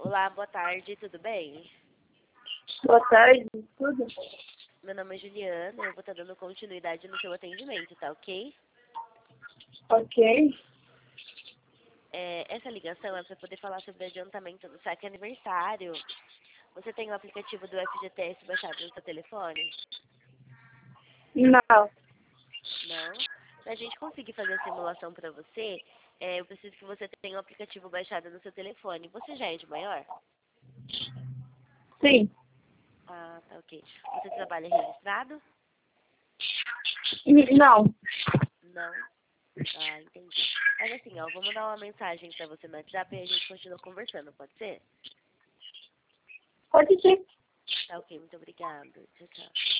Olá, boa tarde, tudo bem? Boa tarde, tudo? Meu nome é Juliana, eu vou estar dando continuidade no seu atendimento, tá ok? Ok. Essa ligação é para poder falar sobre o adiantamento do saque aniversário. Você tem o aplicativo do FGTS baixado no seu telefone? Não. Não? Para a gente conseguir fazer a simulação para você, eu preciso que você tenha o aplicativo baixado no seu telefone. Você já é de maior? Sim. Ah, tá ok. Você trabalha registrado? Não. Não? Ah, entendi. Mas assim, ó, vou mandar uma mensagem pra você no WhatsApp e a gente continua conversando, pode ser? Pode ser. Tá ok, muito obrigada. Tchau, tchau.